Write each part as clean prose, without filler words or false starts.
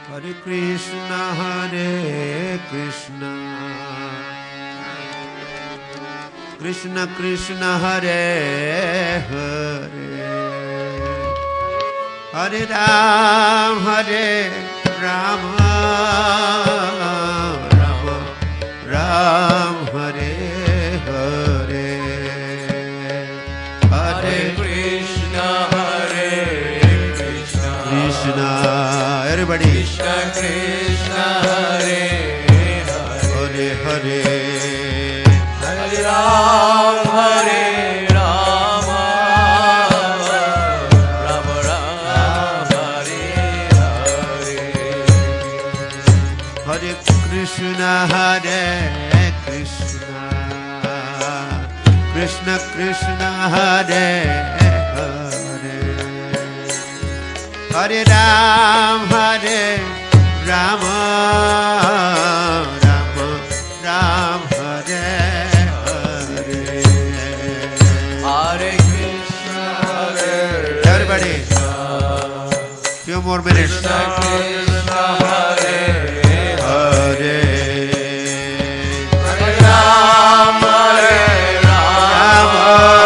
Hare Krishna, Hare Krishna, Krishna Krishna, Hare Hare, Hare Ram, Hare Rama, Rama Ram, Hare Hare, Hare Krishna, Hare Krishna, Krishna, everybody, Krishna Krishna, Hare Hare Hare, Hare Ram, Hare Rama, Rama Ram, Hare Hare, Hare Krishna, Hare Krishna, Krishna Krishna, Hare Hare, Hare Ram, Hare Rama, Rama Ram, Hare Hare, Hare Krishna, Hare everybody, few more minutes. Krishna Krishna, Hare Hare Hare Ram, Hare Rama,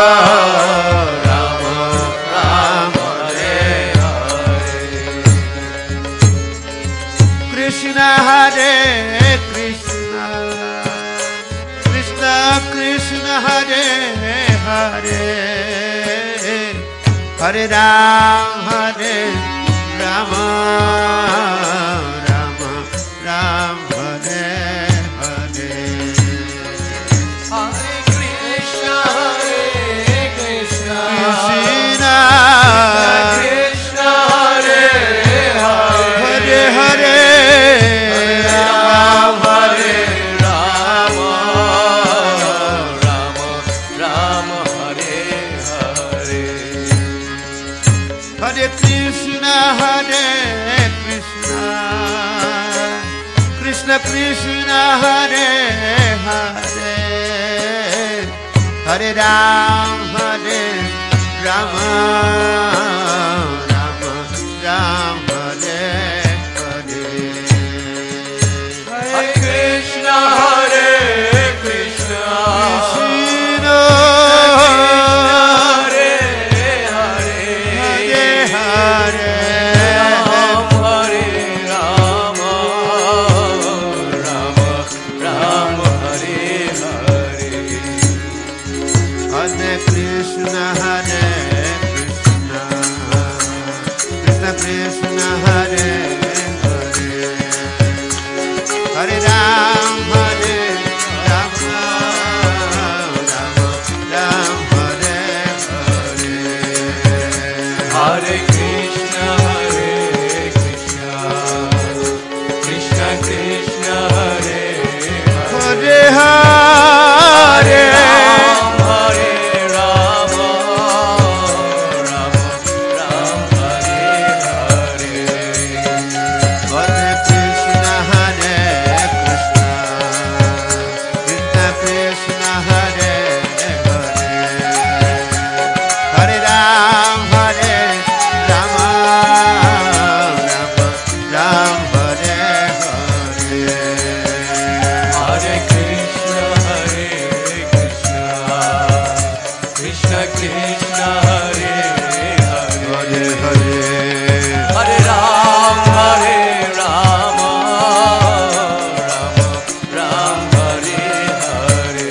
Rama Ram, Hare Krishna, Hare Krishna, Krishna Krishna, Hare Hare, Hare Ram, Hare Rama, Rama Ram, Hare Hare, Hare Krishna, Hare Krishna, Krishna Krishna, Hare Hare, Hare Hare, Ram, Hare Rama, Rama Ram, Hare Hare, Hare Krishna, Hare Krishna, Krishna Krishna, Hare Hare, Hare Ram, Hare Rama, Rama Ram, Hare Hare, Hare Krishna, Hare Krishna, Krishna, Hare Hare, Hare Hare, Ram, Hare Rama, Rama Ram, Hare Hare, Hare Krishna, Hare Krishna, Krishna Krishna, Hare Hare, Hare Ram, Hare Rama, Rama Ram, Hare Hare, Hare Krishna, Hare Krishna, Krishna Krishna, Hare Hare, Hare Hare, Ram, Hare Rama, Rama Ram, Hare Hare, Hare Krishna, Hare Krishna, Krishna Krishna, Hare Hare, Hare Ram, Hare Rama, Rama Ram, Hare Hare, Hare Krishna, Hare Krishna, Krishna Krishna, Hare Hare, Hare Hare, Hare Ram, Hare Rama, Rama Ram, Hare Hare.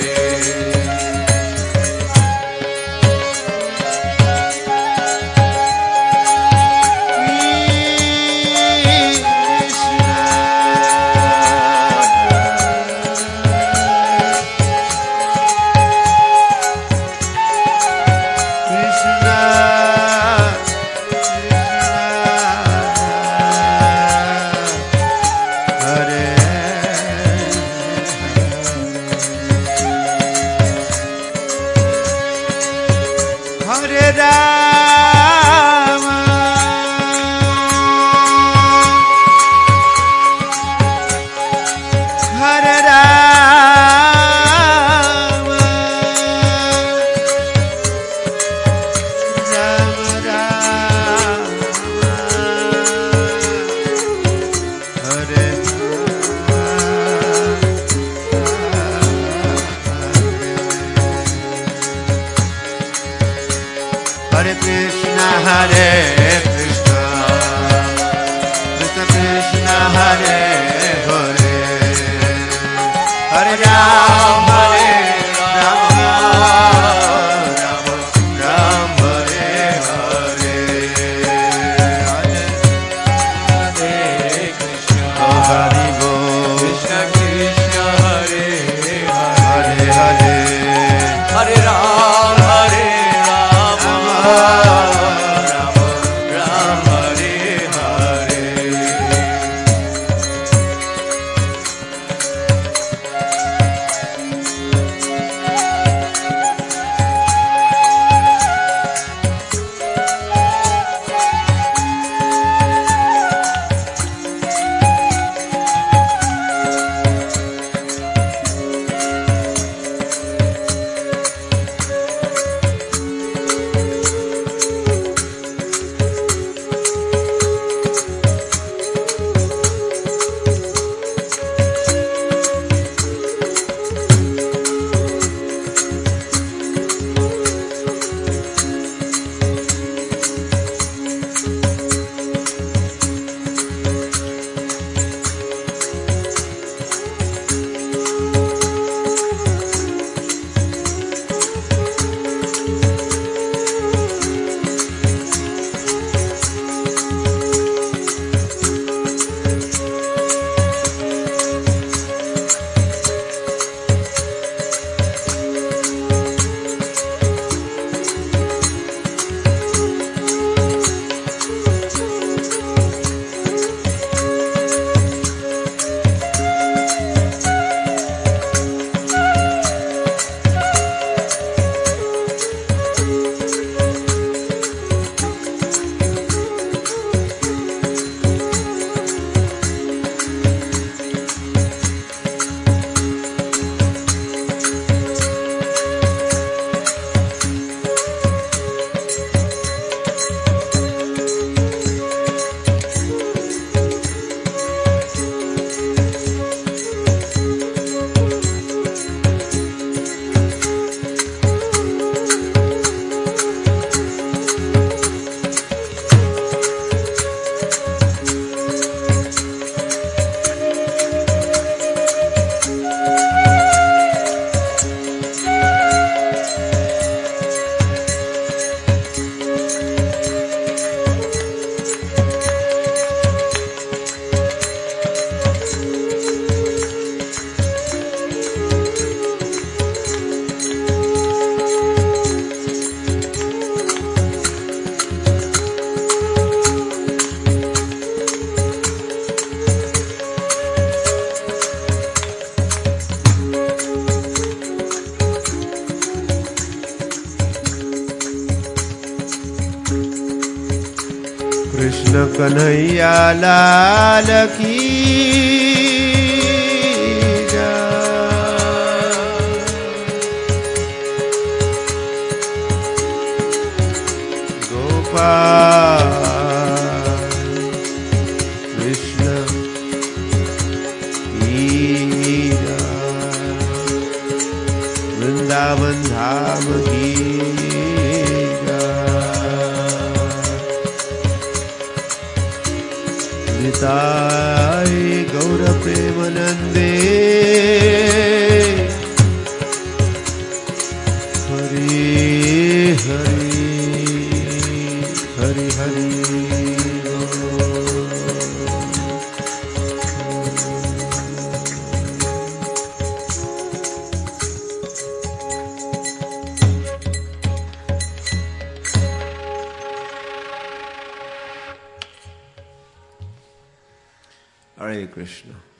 Hare Rama, Hare Rama, Rama Rama, Hare Krishna, Hare Krishna, Krishna Krishna, Hare Hare, Hare Ram, Hare Ram, Ram Ram, Hare Hare, Hare Krishna, Hari Bol, Krishna Krishna, Hare Hare, Hare Hare, Hare Ram, Hare Rama, Rama Ram, Hare Hare. Krishna Kanhaiya Lal की कृष्ण वृंदावन धाम की निताय गौर प्रेमानंदे Hari Hari Hari Hari Hare Krishna.